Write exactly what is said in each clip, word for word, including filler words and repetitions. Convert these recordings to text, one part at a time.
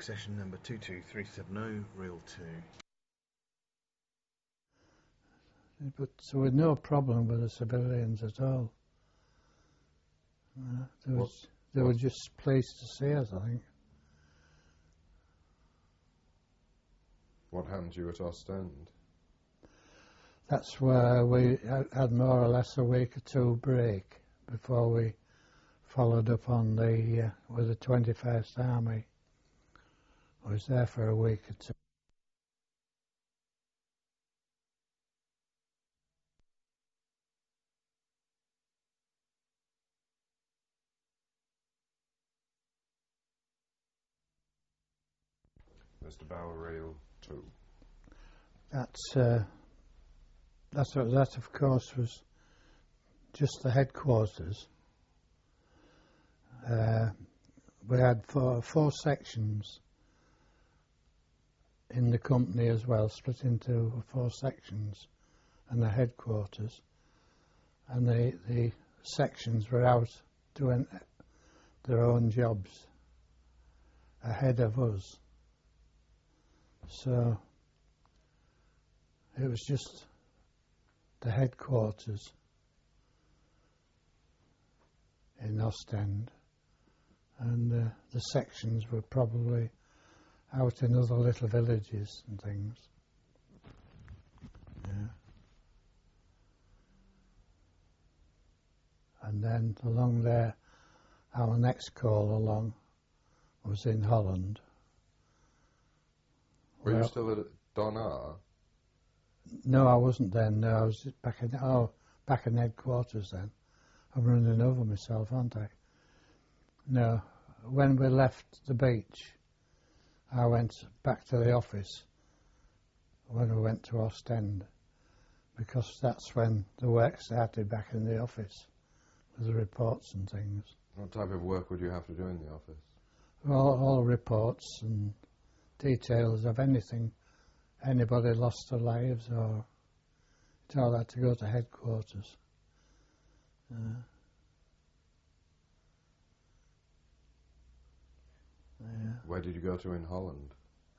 Accession number two two three seven zero, reel two. But so with no problem with the civilians at all. Uh, they What- was, they what- were just pleased to see us, I think. What happened to you at Ostend? That's where we had had more or less a week or two break before we followed up on the uh, with the twenty-first Army. I was there for a week or two. Mister Bauer, Rail two. That's uh, that's what, that of course was just the headquarters. Uh, we had four, four sections in the company as well, split into four sections, and the headquarters. And the the sections were out doing their own jobs ahead of us. So it was just the headquarters in Ostend, and uh, the sections were probably out in other little villages and things. Yeah. And then along there, our next call along was in Holland. Were you Well, still at Donar? No, I wasn't then. No, I was back in oh back in headquarters then. I'm running over myself, aren't I? No, when we left the beach, I went back to the office when we went to Ostend, because that's when the work started back in the office with the reports and things. What type of work would you have to do in the office? All, all reports and details of anything, anybody lost their lives, or it all had to go to headquarters. Uh, yeah. Where did you go to in Holland?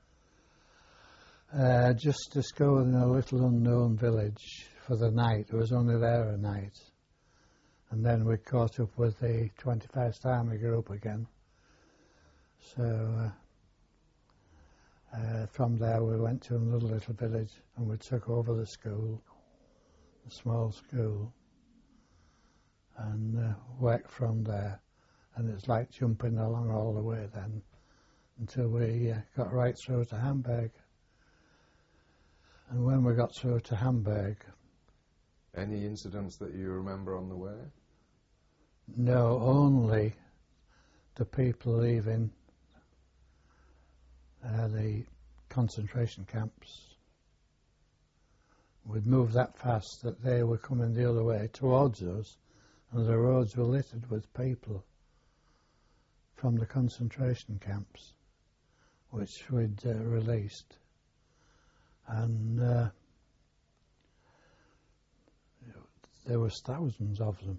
Uh, just to go in a little unknown village for the night. It was only there a night. And then we caught up with the twenty-first Army group again. So uh, uh, from there we went to another little village and we took over the school, the small school, and uh, worked from there. And it's like jumping along all the way then until we uh, got right through to Hamburg. And when we got through to Hamburg, Any incidents that you remember on the way? no, only the people leaving uh, the concentration camps. We'd moved that fast that they were coming the other way towards us, and the roads were littered with people from the concentration camps, which we'd uh, released. And uh, there was thousands of them.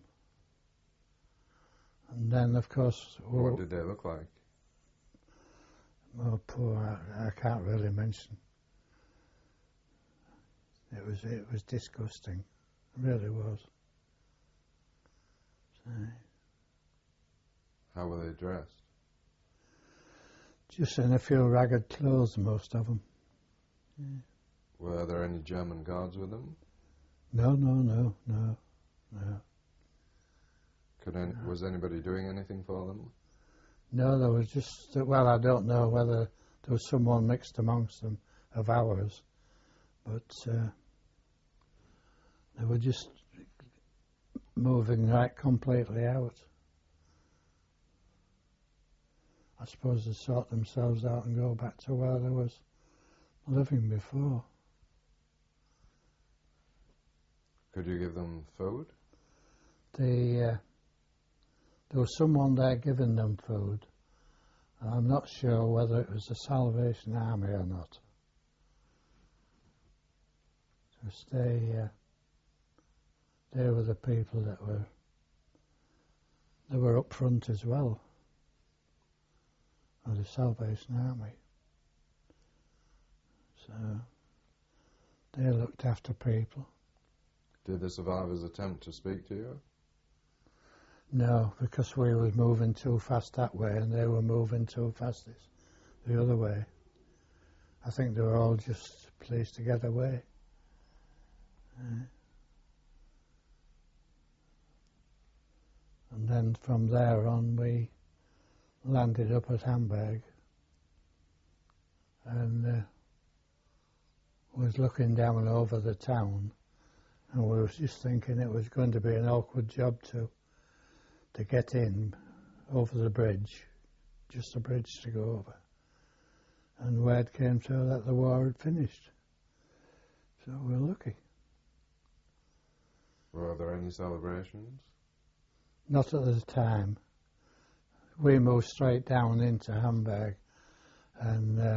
And then, of course, What did they look like? oh, poor, I, I can't really mention. It was it was disgusting, it really was. So, How were they dressed? just in a few ragged clothes, most of them. Were there any German guards with them? No, no, no, no, no. Could any, was anybody doing anything for them? No, there was just, well, I don't know whether there was someone mixed amongst them of ours, but uh, they were just moving right completely out. I suppose they sort themselves out and go back to where they was living before. Could you give them food? The, uh, there was someone there giving them food. I'm not sure whether it was the Salvation Army or not. Because they, uh, they were the people that were, they were up front as well. Or the the Salvation Army. So they looked after people. Did the survivors attempt to speak to you? No, because we were moving too fast that way and they were moving too fast this, the other way. I think they were all just pleased to get away. Uh, and then from there on we landed up at Hamburg and uh, was looking down over the town, and we was just thinking it was going to be an awkward job to to get in over the bridge, just a bridge to go over. And word came through that the war had finished. So we're lucky. Were there any celebrations? Not at the time. We moved straight down into Hamburg and uh,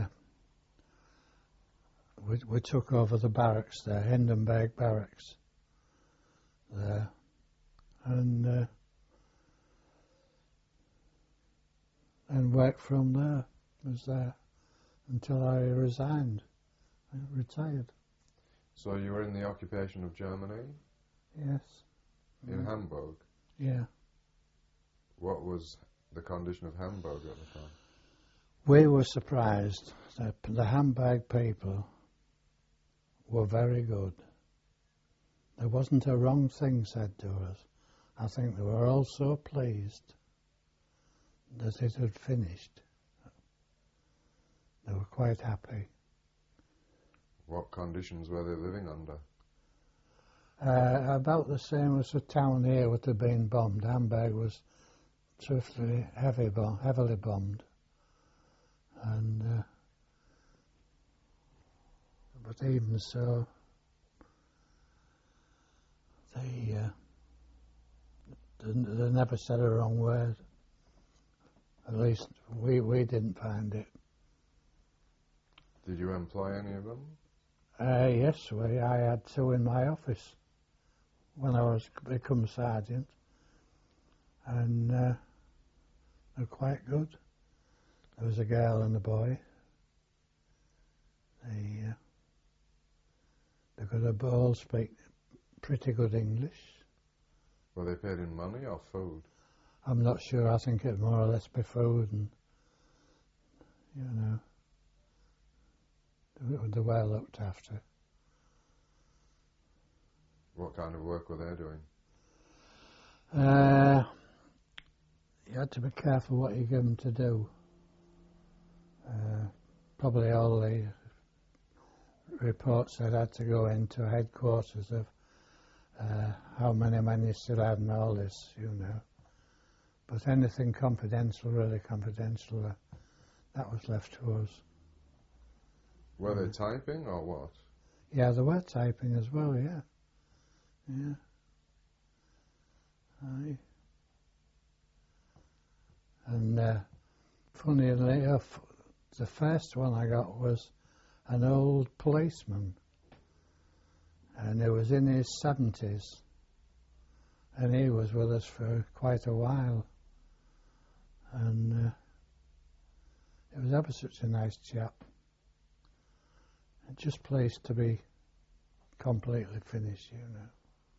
we, we took over the barracks there, Hindenburg Barracks there. And uh, and worked from there, was there until I resigned, I retired. So you were in the occupation of Germany? Yes. In Mm. Hamburg? Yeah. What was the condition of Hamburg at the time? We were surprised that the Hamburg people were very good. There wasn't a wrong thing said to us. I think they were all so pleased that it had finished. They were quite happy. What conditions were they living under? Uh, about the same as the town here would have been bombed. Hamburg was swiftly heavy bomb, heavily bombed. And uh, but even so, they, uh, they they never said a wrong word. At least we we didn't find it. Did you employ any of them? Uh, yes, we, I had two in my office when I was become sergeant, and uh, they're quite good. There was a girl and a boy. They uh, they could all speak pretty good English. Were they paid in money or food? I'm not sure. I think it'd more or less be food, and you know, they were- they were looked after. What kind of work were they doing? Uh, you had to be careful what you give them to do. Uh, probably all the reports that had to go into headquarters of uh, how many men you still had and all this, you know. But anything confidential, really confidential, uh, that was left to us. Were they typing or what? Yeah, they were typing as well, yeah. Yeah. Aye. And uh, funny enough, the first one I got was an old policeman, and he was in his seventies, and he was with us for quite a while, and uh, he was ever such a nice chap. Just pleased to be completely finished, you know.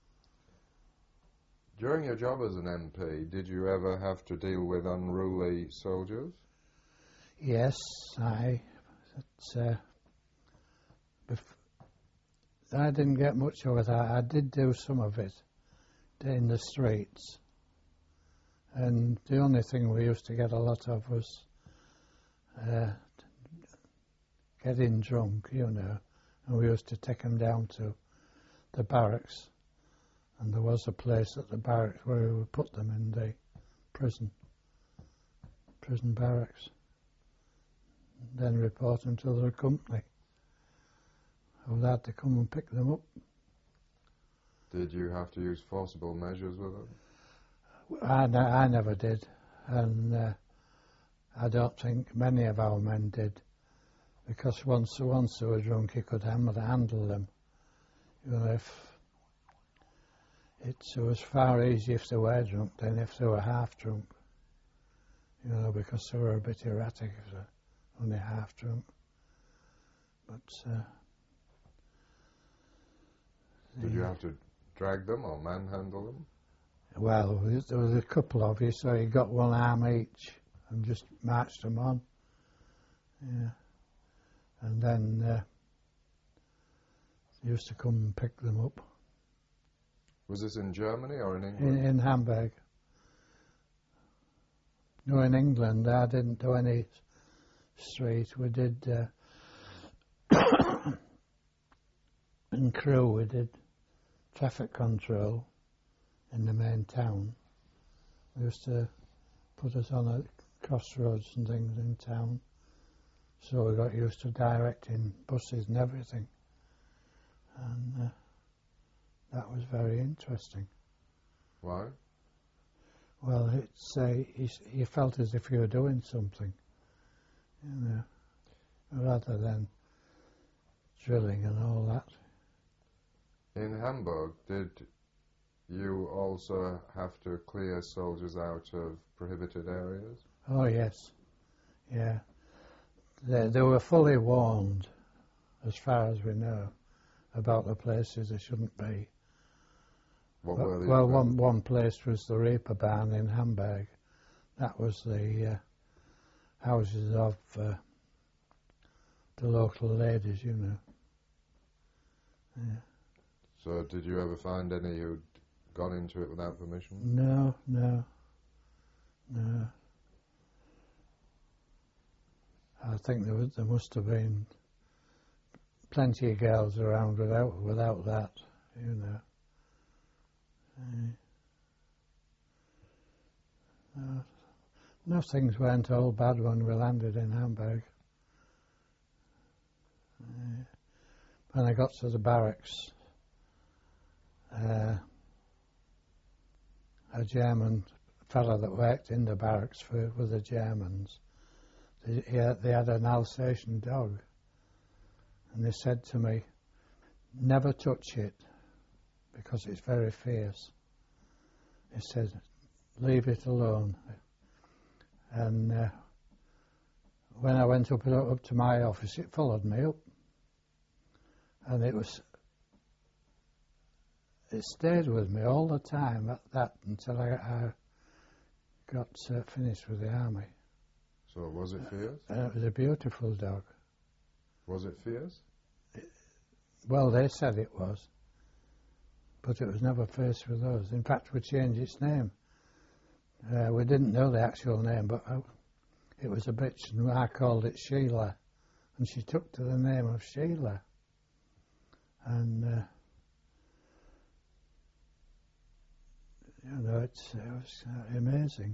During your job as an M P, did you ever have to deal with unruly soldiers? Yes, I. It's, uh, bef- I didn't get much of it. I, I did do some of it in the streets, and the only thing we used to get a lot of was uh, getting drunk, you know, and we used to take them down to the barracks, and there was a place at the barracks where we would put them in the prison, prison barracks, then report them to their company, who had to come and pick them up. Did you have to use forcible measures with them? I, ne- I never did, and uh, I don't think many of our men did, because once once they were drunk, you could ham- handle them. You know, if it was far easier if they were drunk than if they were half drunk. you know, because they were a bit erratic, if they're only half drunk. But uh, Did you have to drag them or manhandle them? well, there was a couple of you, so you got one arm each and just marched them on. Yeah. And then uh, they used to come and pick them up. Was this in Germany or in England? In, in Hamburg. No, in England I didn't do any street. We did uh, in Crewe we did traffic control in the main town. They used to put us on at crossroads and things in town, so we got used to directing buses and everything, and uh, that was very interesting. Why? Well, it's uh, you, you felt as if you were doing something, you know, rather than drilling and all that. In Hamburg, did you also have to clear soldiers out of prohibited areas? Oh yes, yeah. They, they were fully warned, as far as we know, about the places they shouldn't be. What But, were these well, places? one one place was the Reeperbahn in Hamburg. That was the uh, houses of uh, the local ladies, you know. Yeah. So did you ever find any who'd gone into it without permission? No, no, no. I think there was, there must have been plenty of girls around without without that, you know. Uh, no, no, things weren't all bad when we landed in Hamburg. Uh, when I got to the barracks, uh, a German fellow that worked in the barracks for, with the Germans, they, he had, they had an Alsatian dog, and they said to me, never touch it because it's very fierce. He said, leave it alone. And uh, when I went up up to my office, it followed me up, and it was it stayed with me all the time, that, that until I, I got uh, finished with the army. So was it fierce? And it was a beautiful dog. Was it fierce? Well, they said it was, but it was never fierce with us. In fact, we changed its name. Uh, we didn't know the actual name, but I, it was a bitch, and I called it Sheila, and she took to the name of Sheila. And uh, you know, it's, it was uh, amazing.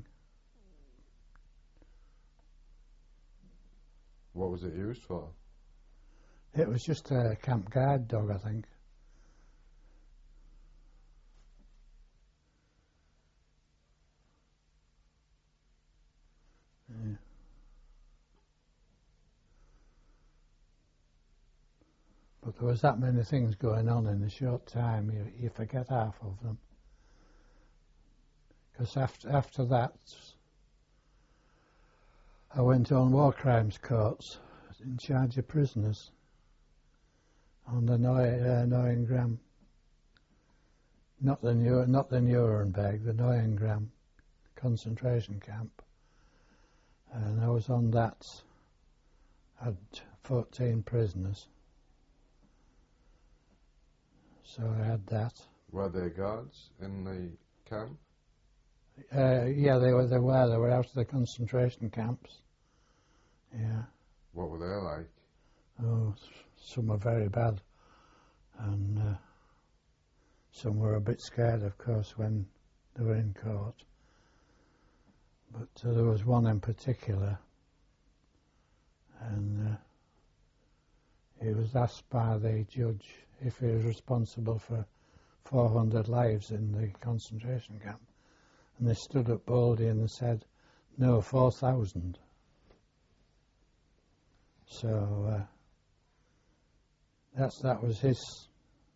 What was it used for? It was just a camp guard dog, I think. Yeah. But there was that many things going on in a short time, you, you forget half of them. Because after, after that, I went on war crimes courts in charge of prisoners on the Neuengamme, not the New, not the Nuremberg, the Neuengamme concentration camp. And I was on that. I had fourteen prisoners, so I had that. Were there guards in the camp? Uh, yeah, they were. They were. They were out of the concentration camps. Yeah. What were they like? Oh, some were very bad, and uh, some were a bit scared, of course, when they were in court. But uh, there was one in particular, and uh, he was asked by the judge if he was responsible for four hundred lives in the concentration camp, and they stood up boldly and said, "No, four thousand." So uh, that's that was his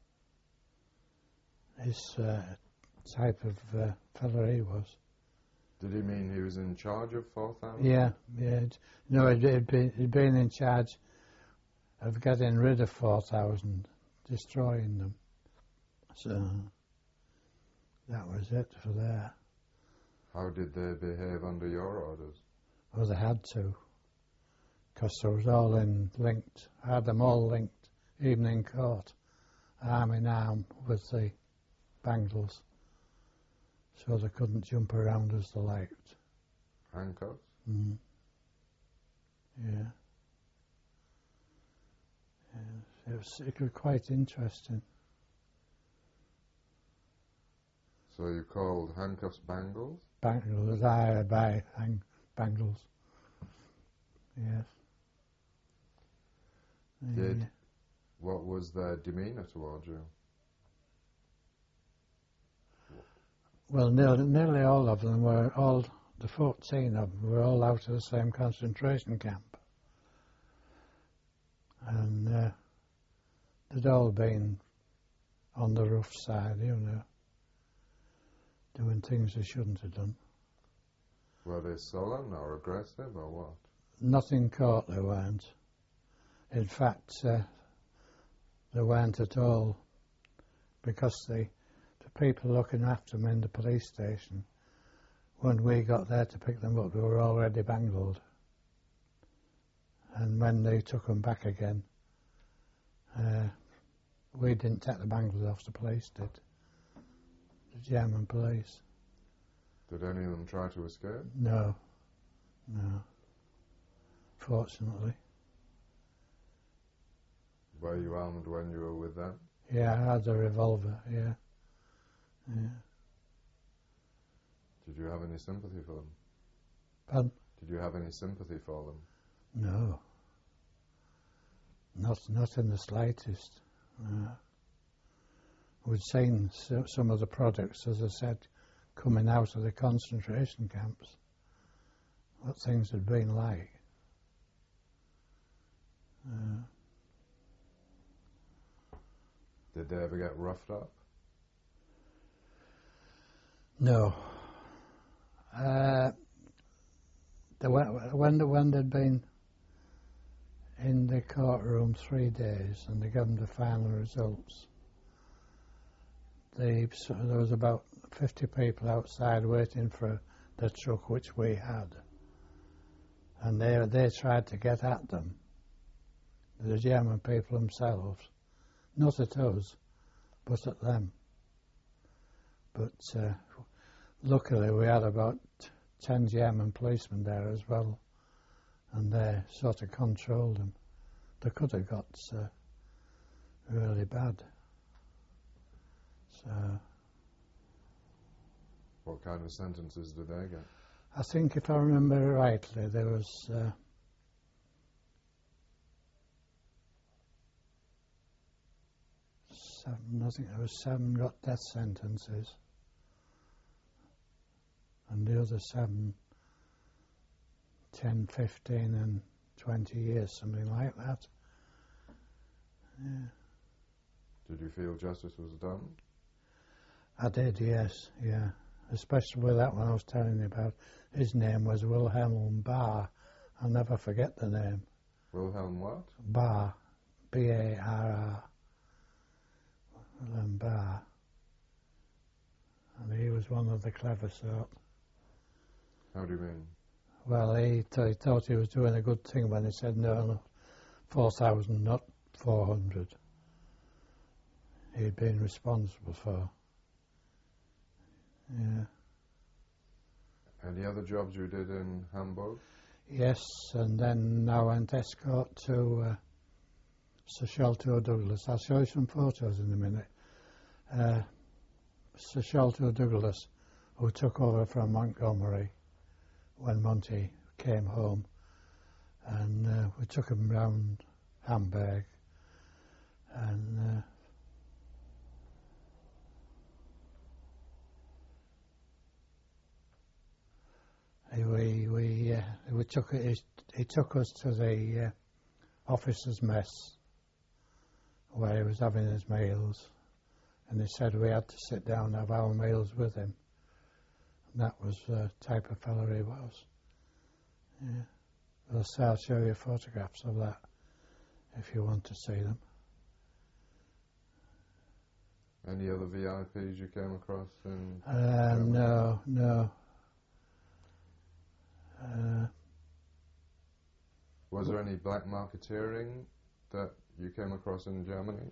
his uh, type of uh, fellow he was. Did he mean he was in charge of four thousand? Yeah, yeah. No, he'd, he'd, been, he'd been in charge of getting rid of four thousand, destroying them. So that was it for there. How did they behave under your orders? Well, they had to, because they was all in linked. I had them all linked, even in court, arm in arm with the Bangles, so they couldn't jump around as they liked. Handcuffs? Mm. Yeah. Yeah. It was, it was quite interesting. So you called handcuffs bangles? Bangles, I buy hang, Bangles. Yes. Did Yeah. what was their demeanour towards you? Well, nearly, nearly all of them were, all the fourteen of them were all out of the same concentration camp. And uh, they'd all been on the rough side, you know, doing things they shouldn't have done. Were they sullen or aggressive or what? Nothing caught, they weren't. In fact, uh, they weren't at all, because the, the people looking after them in the police station, when we got there to pick them up, they were already bangled. And when they took them back again, uh, we didn't take the bangles off, the police did. The German police. Did any of them try to escape? No, no. Fortunately. Were you armed when you were with them? Yeah, I had a revolver, yeah. Yeah. Did you have any sympathy for them? Pardon? Did you have any sympathy for them? No. Not, not in the slightest. Uh, we'd seen so, some of the products, as I said, coming out of the concentration camps. What things had been like. Uh, Did they ever get roughed up? no. Uh, they went, when, when they'd been in the courtroom three days and they gave them the final results, they, so there was about fifty people outside waiting for the truck which we had. And they, they tried to get at them, the German people themselves. Not at us, but at them. But uh, luckily we had about ten German policemen there as well, and they sort of controlled them. They could have got uh, really bad. So What kind of sentences did they get? I think, if I remember rightly, there was uh, seven, I think there was seven got death sentences, and the other seven, ten, fifteen and twenty years, something like that. Yeah. Did you feel justice was done? I did, yes, yeah. Especially with that one I was telling you about. His name was Wilhelm Bahr. I'll never forget the name. Wilhelm what? Bahr. B A R R. Wilhelm Bahr. And he was one of the clever sort. How do you mean? Well, he, th- he thought he was doing a good thing when he said, no, no, four thousand, not four hundred. He'd been responsible for. Yeah. Any other jobs you did in Hamburg? Yes, and then I went escort to uh, Sir Sholto Douglas. I'll show you some photos in a minute. Uh, Sir Sholto Douglas, who took over from Montgomery when Monty came home, and uh, we took him round Hamburg, and uh, we we uh, we took it. He took us to the uh, officers' mess where he was having his meals, and he said we had to sit down and have our meals with him. That was the type of fella he was. Yeah. I'll, I'll show you photographs of that if you want to see them. Any other V I Ps you came across in Uh, Germany? no, no. Uh, Was there any black marketeering that you came across in Germany?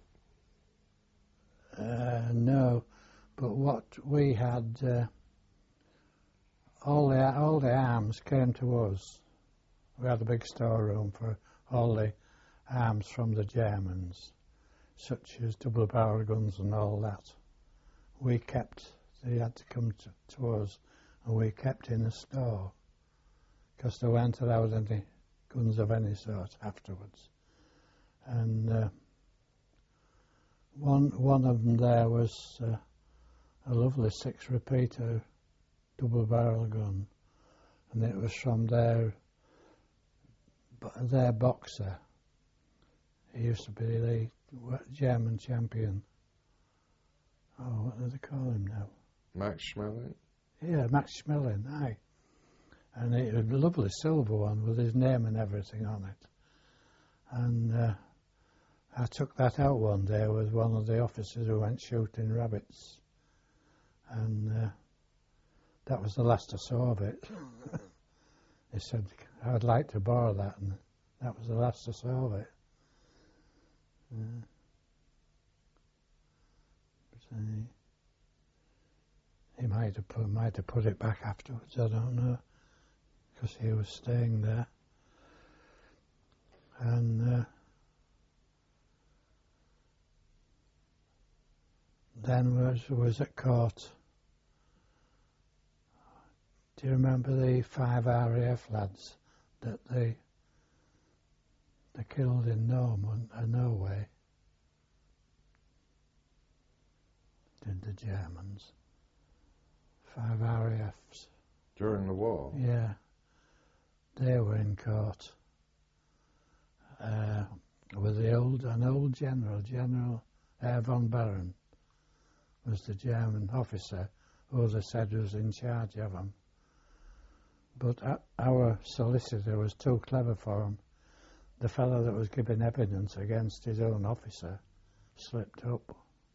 uh, no, but what we had, uh, all the all the arms came to us. We had a big storeroom for all the arms from the Germans, such as double-barrel guns and all that. We kept, they had to come to, to us, and we kept in the store, because they weren't allowed any guns of any sort afterwards. And uh, one one of them there was uh, a lovely six-repeater double-barrel gun, and it was from their their boxer. He used to be the German champion. Oh, what do they call him now? Max Schmeling? Yeah, Max Schmeling, aye. And it was a lovely silver one with his name and everything on it. And uh, I took that out one day with one of the officers who went shooting rabbits. And uh, that was the last I saw of it. He said, I'd like to borrow that, and that was the last I saw of it. Uh, but, uh, he might have put might have put it back afterwards, I don't know, because he was staying there. And uh, then was was at court. Do you remember the five R A F lads that they they killed in Norman, uh, Norway? Did the Germans? Five R A Fs. During the war? Yeah, they were in court uh, with the old an old general, General Herr von Baron, was the German officer who they said was in charge of them. But uh, our solicitor was too clever for him. The fellow that was giving evidence against his own officer slipped up,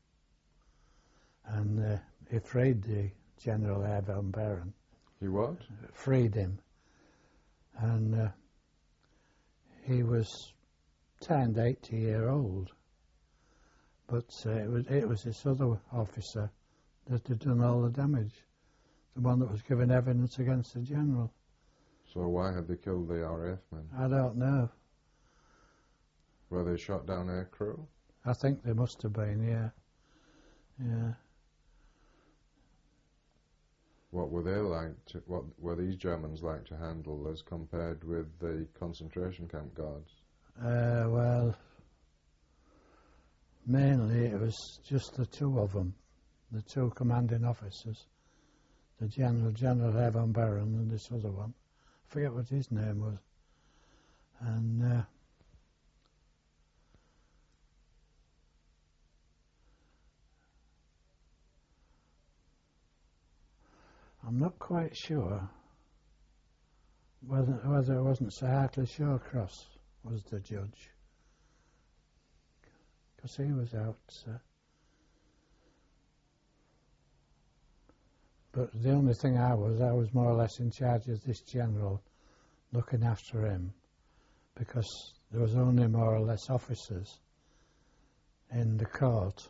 and uh, he freed the General Herr von Baron. He what? Freed him, and uh, he was turned eighty year old. But uh, it was it was this other officer that had done all the damage, the one that was giving evidence against the general. So why had they killed the R A F men? I don't know. Were they shot down air crew? I think they must have been, yeah, yeah. What were they like to, what were these Germans like to handle as compared with the concentration camp guards? Uh, well, mainly it was just the two of them, the two commanding officers, the General, General Herr von Baron and this other one. I forget what his name was. And uh, I'm not quite sure whether whether it wasn't Sir Hartley Shawcross was the judge, because he was out. Uh, but the only thing I was, I was more or less in charge of this general, looking after him, because there was only more or less officers in the court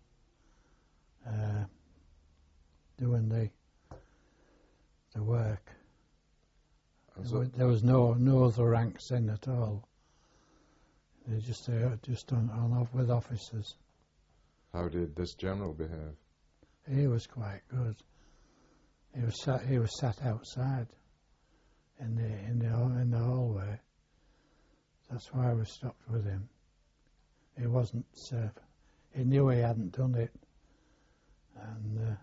uh, doing the the work. And There, so, was, there was no no other ranks in at all. They just uh, just on, on off with officers. how did this general behave? He was quite good. He was sat he was sat outside in the in the hall- in the hallway. That's why I was stopped with him. He wasn't. Uh, he knew he hadn't done it, and. Uh,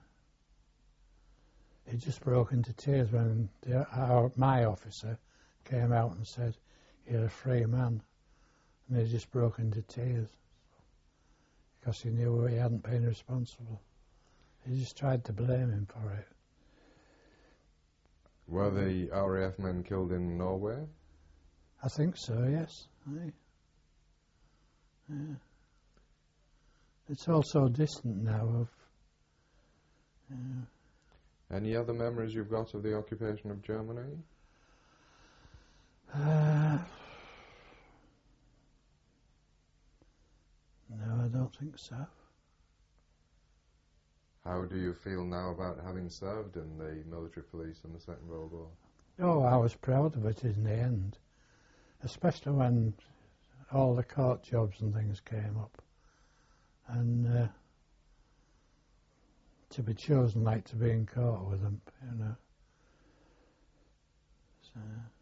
He just broke into tears when the, our, my officer came out and said, "You're a free man." And he just broke into tears because he knew he hadn't been responsible. He just tried to blame him for it. Were the R A F men killed in Norway? I think so, yes. Aye. Yeah. It's all so distant now of... Yeah. Any other memories you've got of the occupation of Germany? Uh, no, I don't think so. How do you feel now about having served in the military police in the Second World War? Oh, I was proud of it in the end, especially when all the court jobs and things came up, and uh, to be chosen like to be in court with them, you know. So.